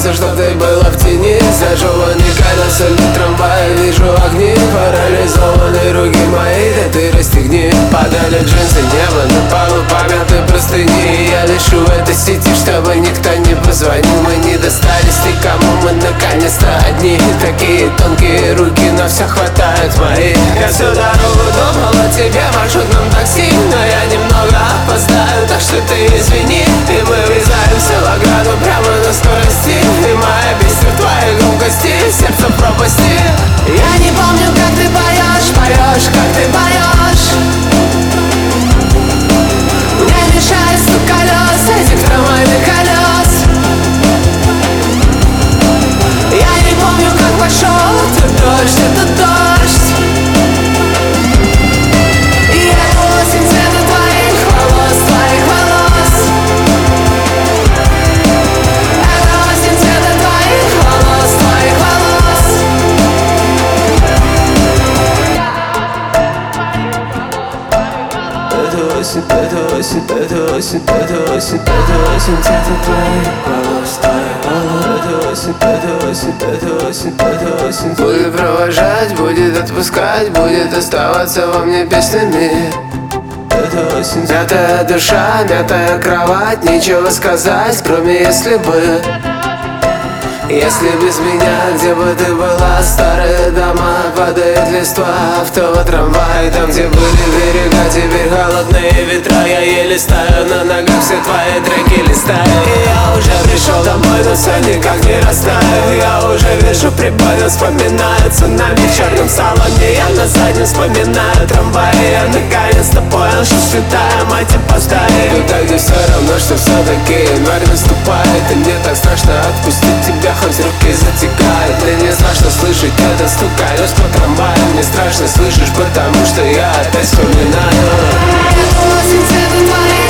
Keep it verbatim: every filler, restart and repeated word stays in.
солнце, чтоб ты была в тени. Зажеванный колеса для трамвая, вижу огни. Парализованные руки мои, да ты расстегни. Падали джинсы, небо на полу, помяты простыни. Я лишу этой сети, чтобы никто не позвонил. Мы не достались никому, мы наконец-то одни. Такие тонкие руки, но все хватает мои. Я всю дорогу думал о тебе в маршрутном такси, но я немного опоздаю, так что ты извини. И мы врезаемся в ограду прямо на скорости. И моя бесит в твоей громкости, сердце в пропасти. Я не помню, как ты поешь, поешь, как ты поешь. Мне мешает стук колес, этих трамвайных колес. Я не помню, как пошел этот дождь, этот дождь. И это осень цвета твоих волос, твоих волос. Это осень цвета твоих волос, твоих волос. Это осень, это осень, это осень, это осень, это осень цвета твоих волос, твоих волос. Это осень, это осень, это осень, это осень. Будет провожать, будет отпускать, будет оставаться во мне песнями. Это осень. Мятая душа, мятая кровать, нечего сказать, кроме если бы. Если без меня, где бы ты была? Старые дома, падает листва автового трамвая. Там, где были берега, теперь холодные ветра. Я еле стою на ногах, все твои треки листаю. И я уже пришел домой, но все никак не растаю. Я уже вижу прибой, вспоминаю цунами в черном салоне. Я на заднем вспоминаю трамваи. Я наконец-то понял, что святая мать опоздает. Туда, где все равно, что все-таки январь наступает. И мне так страшно отпустить тебя, хоть руки затекают. Мне не страшно слышать этот стук колес по трамваю. Мне страшно слышишь, потому что я опять вспоминаю. Это осень цвета твоих